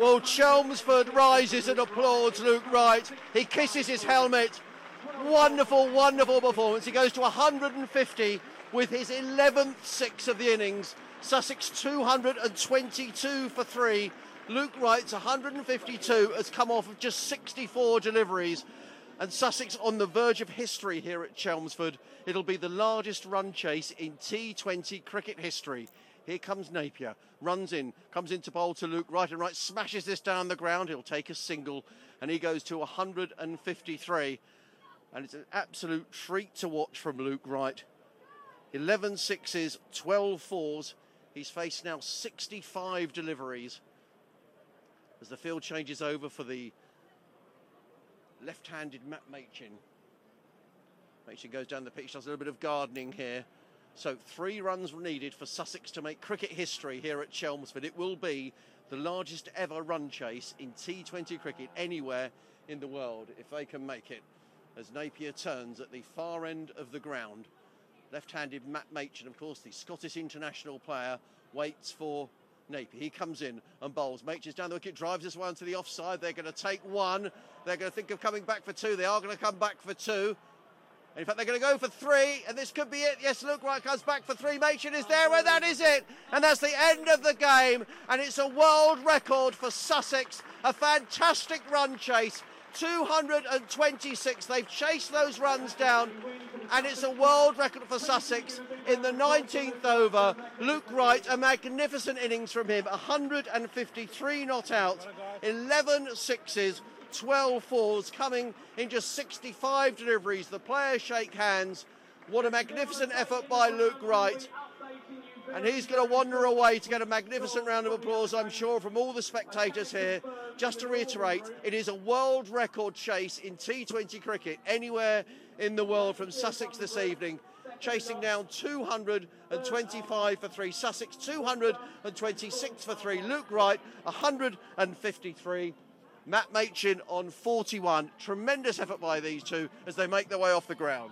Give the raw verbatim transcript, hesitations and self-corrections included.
Well, Chelmsford rises and applauds Luke Wright. He kisses his helmet. Wonderful, wonderful performance. He goes to one hundred fifty with his eleventh six of the innings. Sussex two hundred twenty-two for three. Luke Wright's one hundred fifty-two has come off of just sixty-four deliveries. And Sussex on the verge of history here at Chelmsford. It'll be the largest run chase in T twenty cricket history. Here comes Napier, runs in, comes into bowl to Luke Wright, and Wright smashes this down the ground. He'll take a single, and he goes to one hundred fifty-three. And it's an absolute treat to watch from Luke Wright. eleven sixes, twelve fours. He's faced now sixty-five deliveries. As the field changes over for the left-handed Matt Machin. Machin goes down the pitch, does a little bit of gardening here. So three runs were needed for Sussex to make cricket history here at Chelmsford. It will be the largest ever run chase in T twenty cricket anywhere in the world, if they can make it. As Napier turns at the far end of the ground. Left-handed Matt Machin, of course, the Scottish international player, waits for Napier. He comes in and bowls. Machin's down the wicket, drives this one to the offside. They're going to take one. They're going to think of coming back for two. They are going to come back for two. In fact, they're going to go for three, and this could be it. Yes, Luke Wright comes back for three. Machin is there, and that is it. And that's the end of the game. And it's a world record for Sussex. A fantastic run chase. two hundred twenty-six. They've chased those runs down, and it's a world record for Sussex in the nineteenth over. Luke Wright, a magnificent innings from him. one hundred fifty-three not out, eleven sixes, twelve fours, coming in just sixty-five deliveries. The players shake hands. What a magnificent effort by Luke Wright. And he's going to wander away to get a magnificent round of applause, I'm sure, from all the spectators here. Just to reiterate, it is a world record chase in T twenty cricket anywhere in the world from Sussex this evening. Chasing down two hundred twenty-five for three. Sussex two hundred twenty-six for three. Luke Wright one hundred fifty-three. Matt Machin on forty-one. Tremendous effort by these two as they make their way off the ground.